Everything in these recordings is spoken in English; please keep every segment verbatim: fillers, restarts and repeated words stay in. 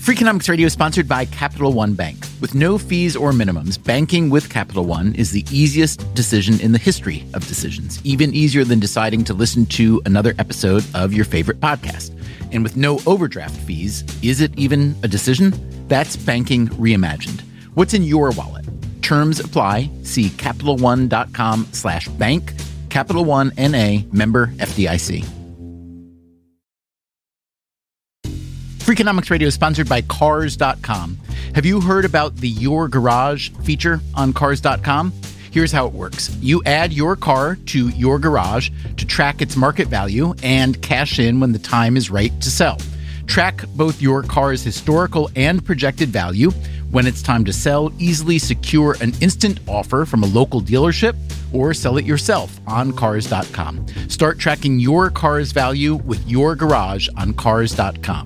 Freakonomics Radio is sponsored by Capital One Bank. With no fees or minimums, banking with Capital One is the easiest decision in the history of decisions, even easier than deciding to listen to another episode of your favorite podcast. And with no overdraft fees, is it even a decision? That's banking reimagined. What's in your wallet? Terms apply. See CapitalOne.com slash bank. Capital One N A, member F D I C. Freakonomics Radio is sponsored by Cars dot com. Have you heard about the Your Garage feature on Cars dot com? Here's how it works. You add your car to your garage to track its market value and cash in when the time is right to sell. Track both your car's historical and projected value. When it's time to sell, easily secure an instant offer from a local dealership or sell it yourself on Cars dot com. Start tracking your car's value with your garage on Cars dot com.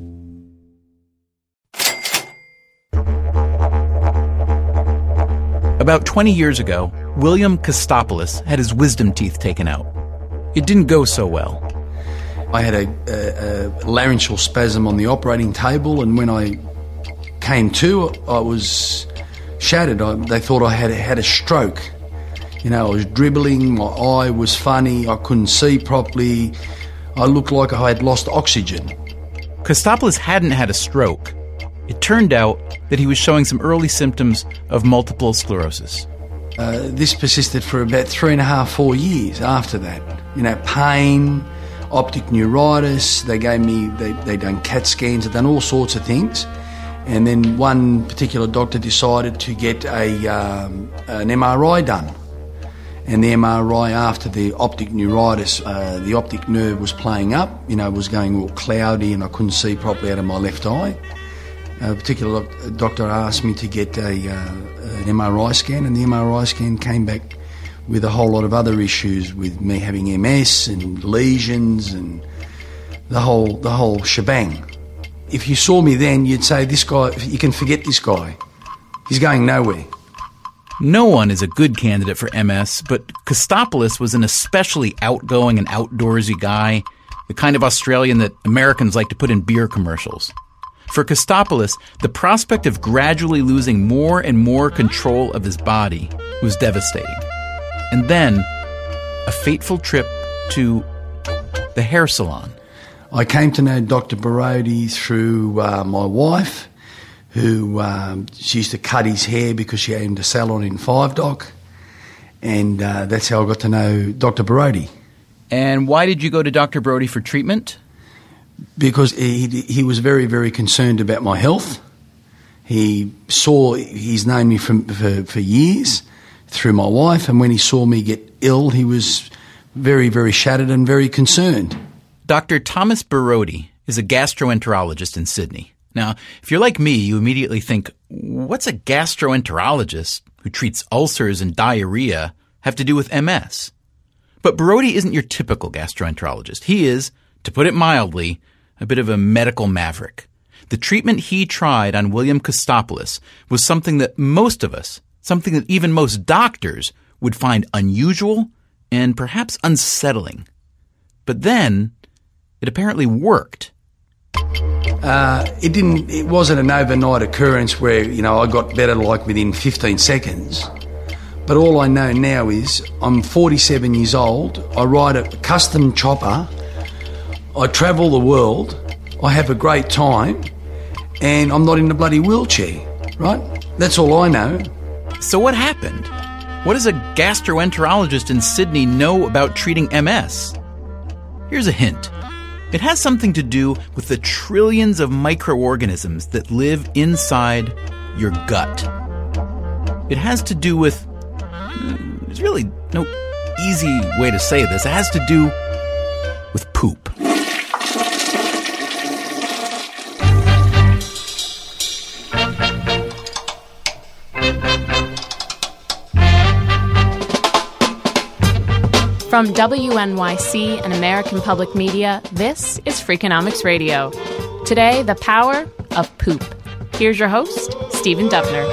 About twenty years ago, William Kostopoulos had his wisdom teeth taken out. It didn't go so well. I had a, a, a laryngeal spasm on the operating table, and when I came to, I was shattered. I, they thought I had had a stroke. You know, I was dribbling, my eye was funny, I couldn't see properly, I looked like I had lost oxygen. Kostopoulos hadn't had a stroke. It turned out that he was showing some early symptoms of multiple sclerosis. Uh, this persisted for about three and a half, four years after that. You know, pain, optic neuritis, they gave me, they, they done CAT scans, they've done all sorts of things. And then one particular doctor decided to get a um, an M R I done. And the M R I, after the optic neuritis, uh, the optic nerve was playing up, you know, was going all cloudy and I couldn't see properly out of my left eye. A particular doctor asked me to get a, uh, an M R I scan, and the M R I scan came back with a whole lot of other issues, with me having M S and lesions and the whole the whole shebang. If you saw me then, you'd say, this guy, you can forget this guy. He's going nowhere. No one is a good candidate for M S, but Kostopoulos was an especially outgoing and outdoorsy guy, the kind of Australian that Americans like to put in beer commercials. For Kostopoulos, the prospect of gradually losing more and more control of his body was devastating. And then, a fateful trip to the hair salon. I came to know Doctor Borody through uh, my wife, who um, she used to cut his hair because she owned a salon in Five Dock, and uh, that's how I got to know Doctor Borody. And why did you go to Doctor Borody for treatment? Because he he was very, very concerned about my health. He saw, he's known me for, for, for years through my wife, and when he saw me get ill, he was very, very shattered and very concerned. Doctor Thomas Borody is a gastroenterologist in Sydney. Now, if you're like me, you immediately think, what's a gastroenterologist who treats ulcers and diarrhea have to do with M S? But Borody isn't your typical gastroenterologist. He is, to put it mildly, a bit of a medical maverick. The treatment he tried on William Kostopoulos was something that most of us, something that even most doctors would find unusual and perhaps unsettling. But then, it apparently worked. Uh, it didn't. It wasn't an overnight occurrence where, you know, I got better like within fifteen seconds. But all I know now is I'm forty-seven years old. I ride a custom chopper. I travel the world. I have a great time, and I'm not in a bloody wheelchair. Right? That's all I know. So what happened? What does a gastroenterologist in Sydney know about treating M S? Here's a hint. It has something to do with the trillions of microorganisms that live inside your gut. It has to do with... There's really no easy way to say this. It has to do with poop. From W N Y C and American Public Media, this is Freakonomics Radio. Today, the power of poop. Here's your host, Stephen Dubner.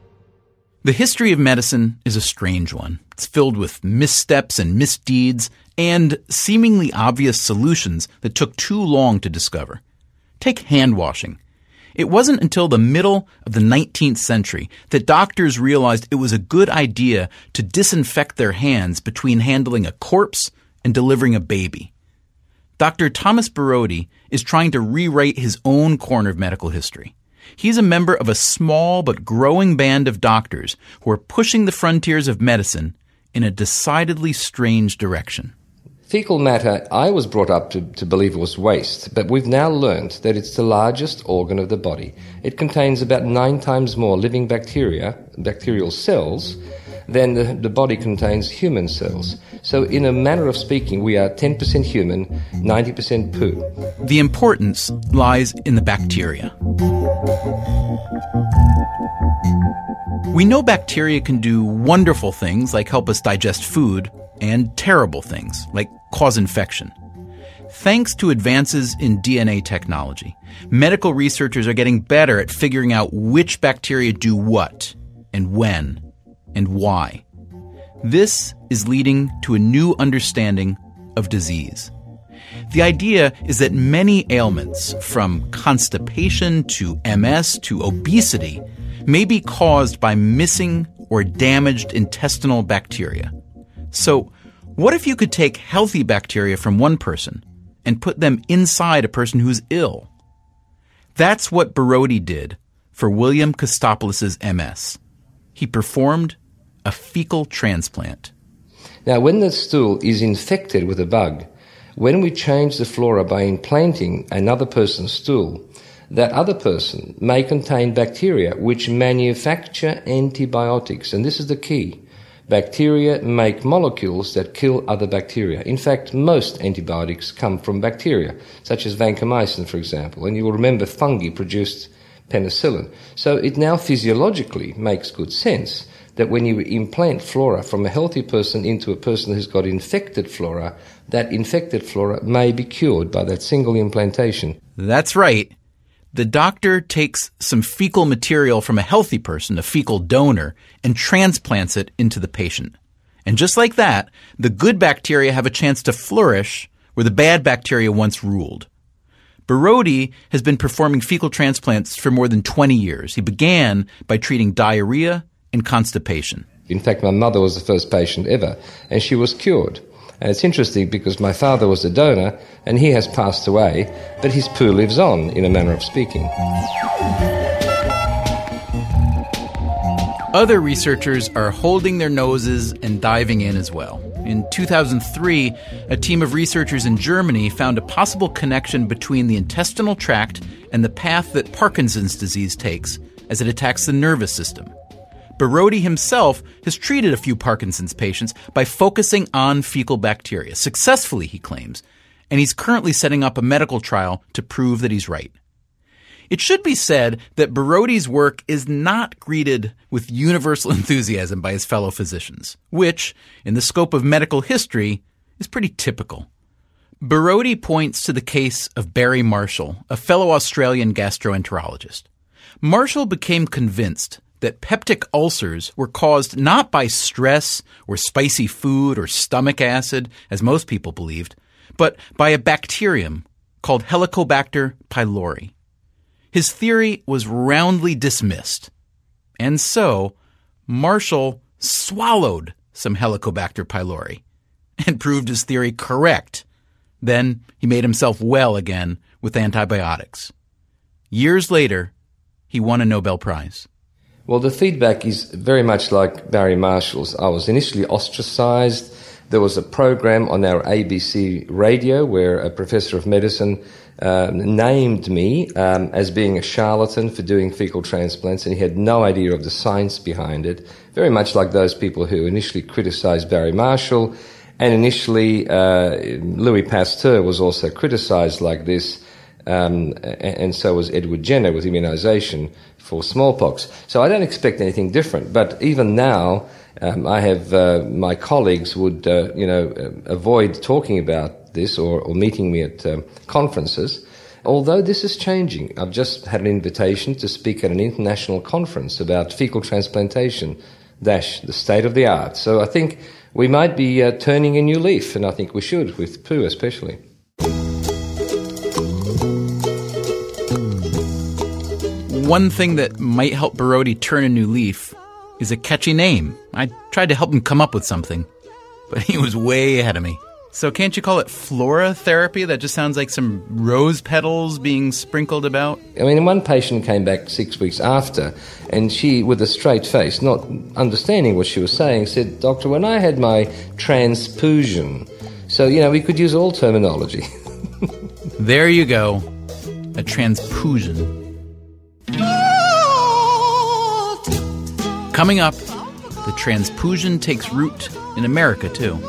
The history of medicine is a strange one. It's filled with missteps and misdeeds, and seemingly obvious solutions that took too long to discover. Take hand washing. It wasn't until the middle of the nineteenth century that doctors realized it was a good idea to disinfect their hands between handling a corpse and delivering a baby. Doctor Thomas Borody is trying to rewrite his own corner of medical history. He's a member of a small but growing band of doctors who are pushing the frontiers of medicine in a decidedly strange direction. Fecal matter, I was brought up to, to believe it was waste, but we've now learned that it's the largest organ of the body. It contains about nine times more living bacteria, bacterial cells, than the, the body contains human cells. So in a manner of speaking, we are ten percent human, ninety percent poo. The importance lies in the bacteria. We know bacteria can do wonderful things like help us digest food, and terrible things like cause infection. Thanks to advances in D N A technology, medical researchers are getting better at figuring out which bacteria do what, and when, and why. This is leading to a new understanding of disease. The idea is that many ailments, from constipation to M S to obesity, may be caused by missing or damaged intestinal bacteria. So, what if you could take healthy bacteria from one person and put them inside a person who's ill? That's what Borody did for William Kostopoulos' M S. He performed a fecal transplant. Now, when the stool is infected with a bug, when we change the flora by implanting another person's stool, that other person may contain bacteria which manufacture antibiotics. And this is the key. Bacteria make molecules that kill other bacteria. In fact, most antibiotics come from bacteria, such as vancomycin, for example. And you will remember fungi produced penicillin. So it now physiologically makes good sense that when you implant flora from a healthy person into a person who's got infected flora, that infected flora may be cured by that single implantation. That's right. The doctor takes some fecal material from a healthy person, a fecal donor, and transplants it into the patient. And just like that, the good bacteria have a chance to flourish where the bad bacteria once ruled. Borody has been performing fecal transplants for more than twenty years. He began by treating diarrhea and constipation. In fact, my mother was the first patient ever, and she was cured. And it's interesting because my father was a donor, and he has passed away, but his poo lives on, in a manner of speaking. Other researchers are holding their noses and diving in as well. In two thousand three, a team of researchers in Germany found a possible connection between the intestinal tract and the path that Parkinson's disease takes as it attacks the nervous system. Borody himself has treated a few Parkinson's patients by focusing on fecal bacteria, successfully, he claims, and he's currently setting up a medical trial to prove that he's right. It should be said that Borody's work is not greeted with universal enthusiasm by his fellow physicians, which, in the scope of medical history, is pretty typical. Borody points to the case of Barry Marshall, a fellow Australian gastroenterologist. Marshall became convinced that peptic ulcers were caused not by stress or spicy food or stomach acid, as most people believed, but by a bacterium called Helicobacter pylori. His theory was roundly dismissed, and so Marshall swallowed some Helicobacter pylori and proved his theory correct. Then he made himself well again with antibiotics. Years later, he won a Nobel Prize. Well, the feedback is very much like Barry Marshall's. I was initially ostracized. There was a program on our A B C radio where a professor of medicine um, named me um, as being a charlatan for doing fecal transplants, and he had no idea of the science behind it. Very much like those people who initially criticized Barry Marshall, and initially uh, Louis Pasteur was also criticized like this, um, and so was Edward Jenner with immunization for smallpox. So I don't expect anything different. But even now, um, I have uh, my colleagues would, uh, you know, uh, avoid talking about this or, or meeting me at um, conferences. Although this is changing, I've just had an invitation to speak at an international conference about fecal transplantation, dash the state of the art. So I think we might be uh, turning a new leaf, and I think we should, with poo especially. One thing that might help Borody turn a new leaf is a catchy name. I tried to help him come up with something, but he was way ahead of me. So can't you call it flora therapy? That just sounds like some rose petals being sprinkled about. I mean, one patient came back six weeks after, and she, with a straight face, not understanding what she was saying, said, "Doctor, when I had my transfusion," so, you know, we could use all terminology. There you go. A transfusion. Coming up, the transfusion takes root in America, too.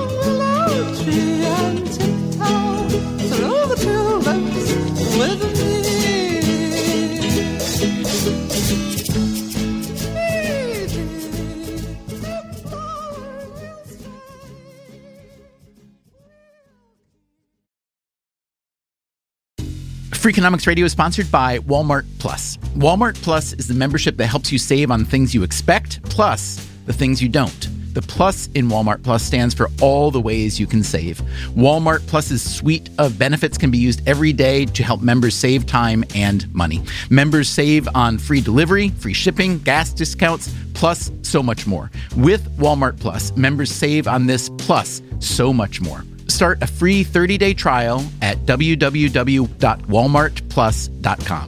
Freakonomics Radio is sponsored by Walmart Plus. Walmart Plus is the membership that helps you save on things you expect, plus the things you don't. The plus in Walmart Plus stands for all the ways you can save. Walmart Plus's suite of benefits can be used every day to help members save time and money. Members save on free delivery, free shipping, gas discounts, plus so much more. With Walmart Plus, members save on this plus so much more. Start a free thirty-day trial at w w w dot walmart plus dot com.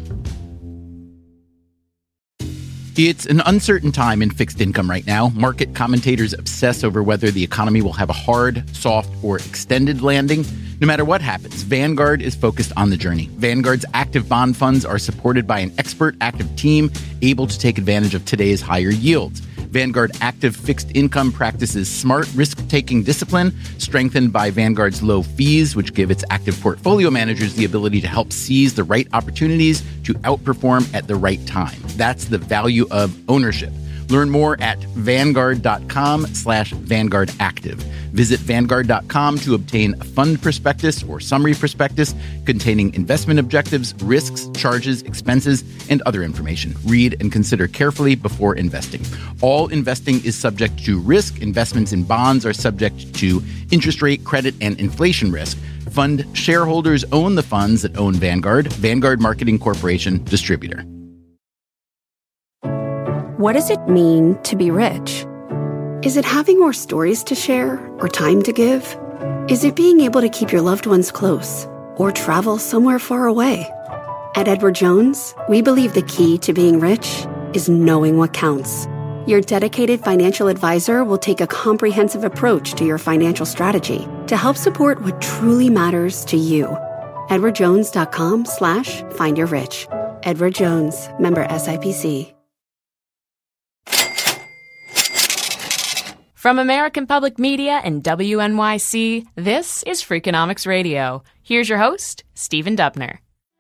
It's an uncertain time in fixed income right now. Market commentators obsess over whether the economy will have a hard, soft, or extended landing. No matter what happens, Vanguard is focused on the journey. Vanguard's active bond funds are supported by an expert active team able to take advantage of today's higher yields. Vanguard Active Fixed Income practices smart risk-taking discipline, strengthened by Vanguard's low fees, which give its active portfolio managers the ability to help seize the right opportunities to outperform at the right time. That's the value of ownership. Learn more at vanguard.com slash Vanguard Active. Visit vanguard dot com to obtain a fund prospectus or summary prospectus containing investment objectives, risks, charges, expenses, and other information. Read and consider carefully before investing. All investing is subject to risk. Investments in bonds are subject to interest rate, credit, and inflation risk. Fund shareholders own the funds that own Vanguard. Vanguard Marketing Corporation, distributor. What does it mean to be rich? Is it having more stories to share or time to give? Is it being able to keep your loved ones close or travel somewhere far away? At Edward Jones, we believe the key to being rich is knowing what counts. Your dedicated financial advisor will take a comprehensive approach to your financial strategy to help support what truly matters to you. edwardjones.com slash find your rich. Edward Jones, member S I P C. From American Public Media and W N Y C, this is Freakonomics Radio. Here's your host, Stephen Dubner.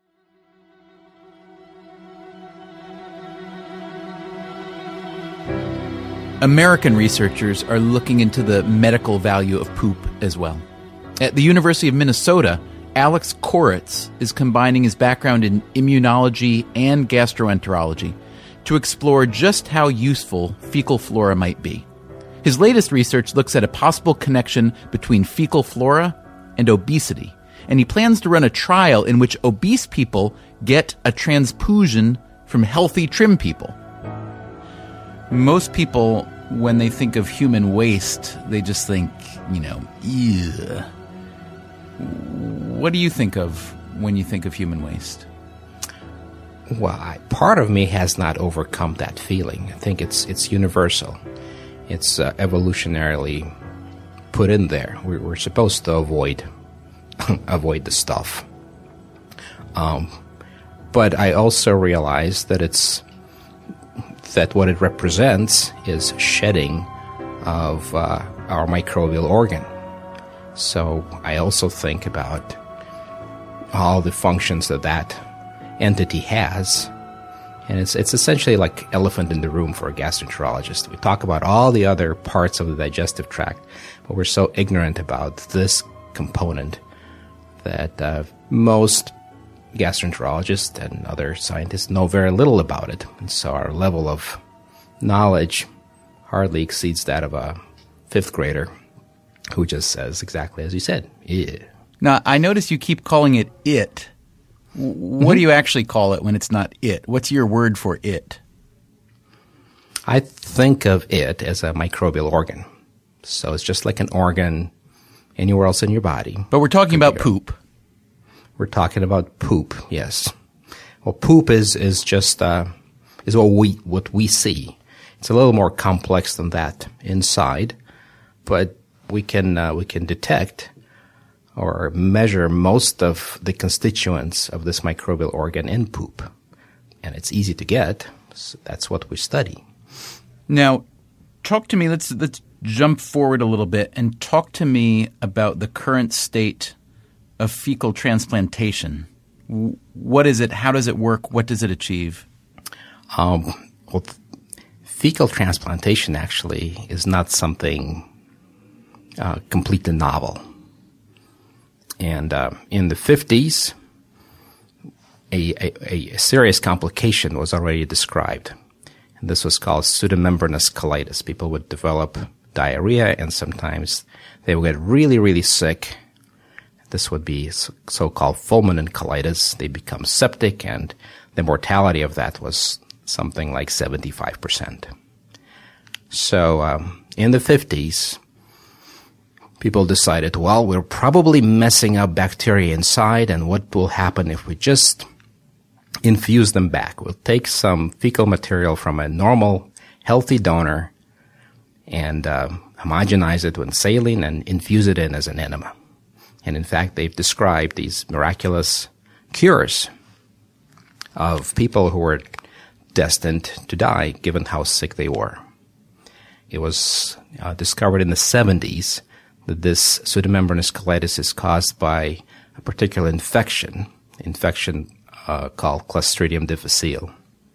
American researchers are looking into the medical value of poop as well. At the University of Minnesota, Alex Koritz is combining his background in immunology and gastroenterology to explore just how useful fecal flora might be. His latest research looks at a possible connection between fecal flora and obesity, and he plans to run a trial in which obese people get a transfusion from healthy, trim people. Most people, when they think of human waste, they just think, you know, ew. What do you think of when you think of human waste? Well, I, part of me has not overcome that feeling. I think it's it's universal. It's uh, evolutionarily put in there. We're, we're supposed to avoid avoid the stuff. Um, but I also realize that it's that what it represents is shedding of uh, our microbial organ. So I also think about all the functions that that entity has. And it's it's essentially like elephant in the room for a gastroenterologist. We talk about all the other parts of the digestive tract, but we're so ignorant about this component that uh, most gastroenterologists and other scientists know very little about it. And so our level of knowledge hardly exceeds that of a fifth grader who just says exactly as you said, yeah. Now, I notice you keep calling it it. What mm-hmm. do you actually call it when it's not it? What's your word for it? I think of it as a microbial organ. So it's just like an organ anywhere else in your body. But we're talking about poop. We're talking about poop, yes. Well, poop is, is just uh, is what we what we see. It's a little more complex than that inside, but we can uh, we can detect or measure most of the constituents of this microbial organ in poop, and it's easy to get. So that's what we study. Now, talk to me. Let's let's jump forward a little bit and talk to me about the current state of fecal transplantation. What is it? How does it work? What does it achieve? Um, well, fecal transplantation actually is not something uh, completely novel. And uh, in the fifties, a, a, a serious complication was already described. And this was called pseudomembranous colitis. People would develop diarrhea, and sometimes they would get really, really sick. This would be so-called fulminant colitis. They become septic, and the mortality of that was something like seventy-five percent. So um, in the fifties, people decided, well, we're probably messing up bacteria inside, and what will happen if we just infuse them back? We'll take some fecal material from a normal, healthy donor and uh, homogenize it with saline and infuse it in as an enema. And in fact, they've described these miraculous cures of people who were destined to die, given how sick they were. It was uh, discovered in the seventies that this pseudomembranous colitis is caused by a particular infection, infection uh, called Clostridium difficile.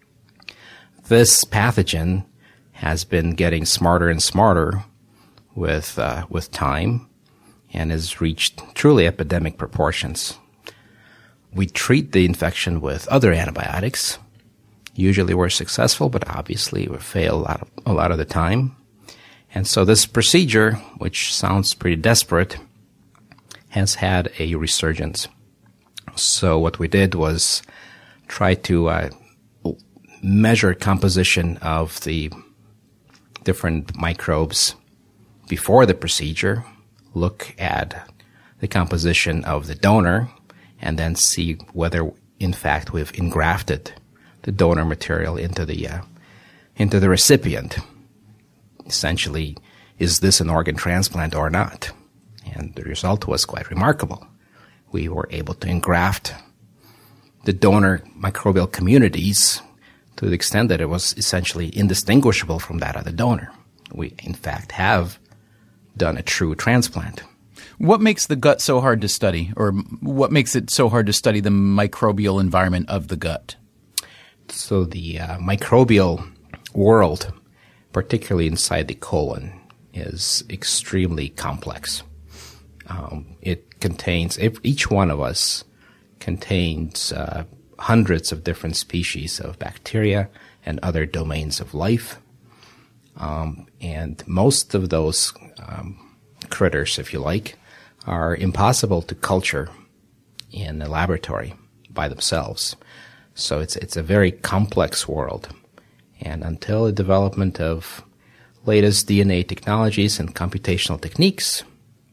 This pathogen has been getting smarter and smarter with uh, with time, and has reached truly epidemic proportions. We treat the infection with other antibiotics. Usually we're successful, but obviously we fail a lot of, a lot of the time. And so this procedure, which sounds pretty desperate, has had a resurgence. So what we did was try to uh, measure composition of the different microbes before the procedure, look at the composition of the donor, and then see whether, in fact, we've engrafted the donor material into the uh, into the recipient. Essentially, is this an organ transplant or not? And the result was quite remarkable. We were able to engraft the donor microbial communities to the extent that it was essentially indistinguishable from that of the donor. We, in fact, have done a true transplant. What makes the gut so hard to study, or what makes it so hard to study the microbial environment of the gut? So the uh, microbial world, particularly inside the colon, is extremely complex. Um, it contains, each one of us contains uh, hundreds of different species of bacteria and other domains of life. Um, and most of those um, critters, if you like, are impossible to culture in a laboratory by themselves. So it's it's a very complex world. And until the development of latest D N A technologies and computational techniques,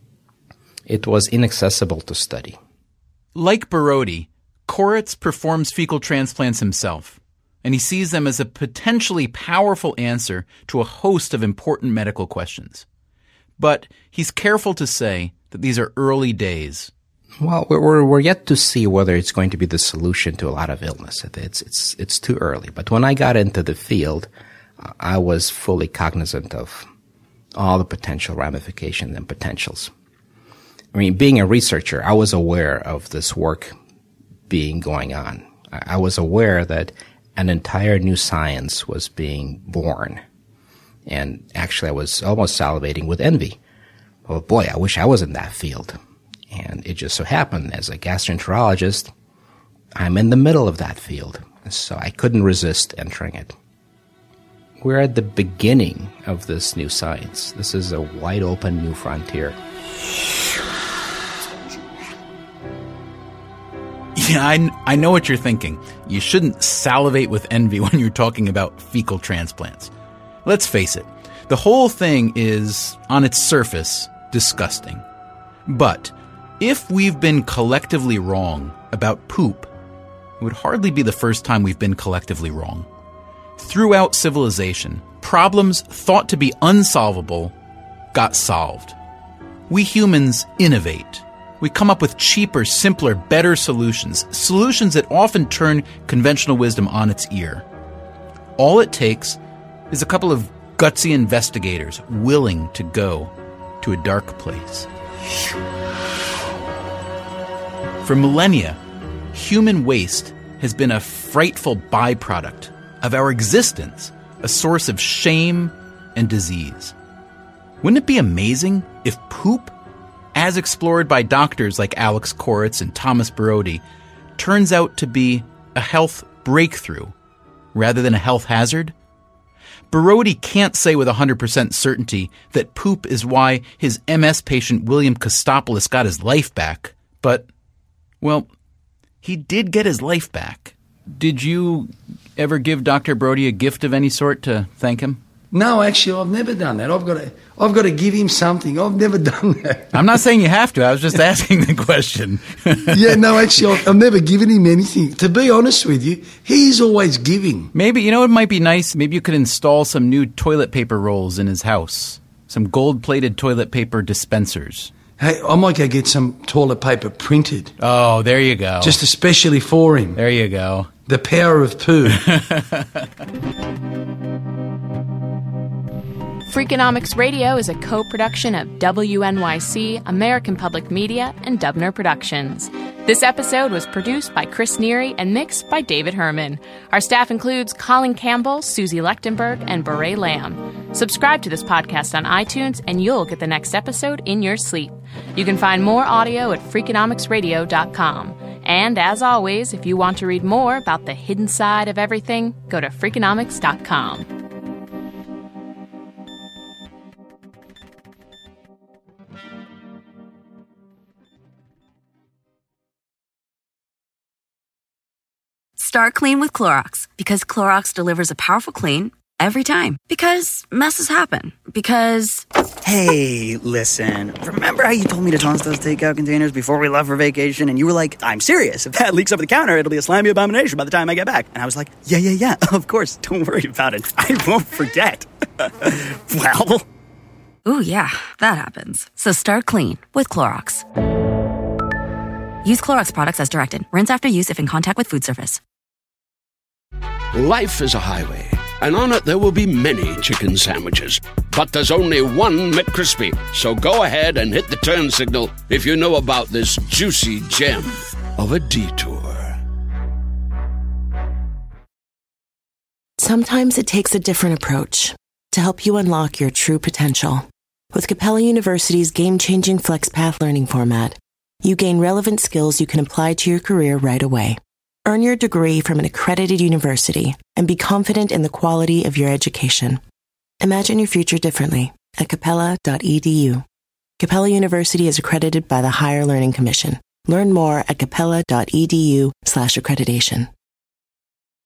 it was inaccessible to study. Like Borody, Koretz performs fecal transplants himself, and he sees them as a potentially powerful answer to a host of important medical questions. But he's careful to say that these are early days. Well, we're we're yet to see whether it's going to be the solution to a lot of illness. It's it's it's too early. But when I got into the field, I was fully cognizant of all the potential ramifications and potentials. I mean, being a researcher, I was aware of this work being going on. I was aware that an entire new science was being born. And actually, I was almost salivating with envy. Oh boy, I wish I was in that field. And it just so happened, as a gastroenterologist, I'm in the middle of that field. So I couldn't resist entering it. we're at the beginning of this new science. This is a wide open new frontier. Yeah, I, I know what you're thinking. You shouldn't salivate with envy when you're talking about fecal transplants. Let's face it, the whole thing is, on its surface, disgusting. But if we've been collectively wrong about poop, it would hardly be the first time we've been collectively wrong. Throughout civilization, problems thought to be unsolvable got solved. We humans innovate. We come up with cheaper, simpler, better solutions, solutions that often turn conventional wisdom on its ear. All it takes is a couple of gutsy investigators willing to go to a dark place. For millennia, human waste has been a frightful byproduct of our existence, a source of shame and disease. Wouldn't it be amazing if poop, as explored by doctors like Alex Koritz and Thomas Borody, turns out to be a health breakthrough rather than a health hazard? Borody can't say with one hundred percent certainty that poop is why his M S patient William Kostopoulos got his life back, but, well, he did get his life back. Did you ever give Doctor Borody a gift of any sort to thank him? No, actually, I've never done that. I've got to, I've got to give him something. I've never done that. I'm not saying you have to. I was just asking the question. Yeah, no, actually, I've, I've never given him anything. To be honest with you, he's always giving. Maybe, you know, it might be nice. Maybe you could install some new toilet paper rolls in his house. Some gold-plated toilet paper dispensers. Hey, I might go get some toilet paper printed. Oh, there you go. Just especially for him. There you go. The power of poo. Freakonomics Radio is a co-production of W N Y C, American Public Media, and Dubner Productions. This episode was produced by Chris Neary and mixed by David Herman. Our staff includes Colin Campbell, Susie Lechtenberg, and Beret Lamb. Subscribe to this podcast on iTunes, and you'll get the next episode in your sleep. You can find more audio at freakonomics radio dot com. And as always, if you want to read more about the hidden side of everything, go to freakonomics dot com. Start clean with Clorox, because Clorox delivers a powerful clean every time. Because messes happen. Because... Hey, listen. Remember how you told me to toss those takeout containers before we left for vacation? And you were like, I'm serious. If that leaks over the counter, it'll be a slimy abomination by the time I get back. And I was like, yeah, yeah, yeah. Of course. Don't worry about it. I won't forget. Well... Ooh, yeah. That happens. So start clean with Clorox. Use Clorox products as directed. Rinse after use if in contact with food surface. Life is a highway, and on it there will be many chicken sandwiches. But there's only one McCrispy. So go ahead and hit the turn signal if you know about this juicy gem of a detour. Sometimes it takes a different approach to help you unlock your true potential. With Capella University's game-changing FlexPath learning format, you gain relevant skills you can apply to your career right away. Earn your degree from an accredited university and be confident in the quality of your education. Imagine your future differently at capella dot e d u. Capella University is accredited by the Higher Learning Commission. Learn more at capella dot e d u slash accreditation.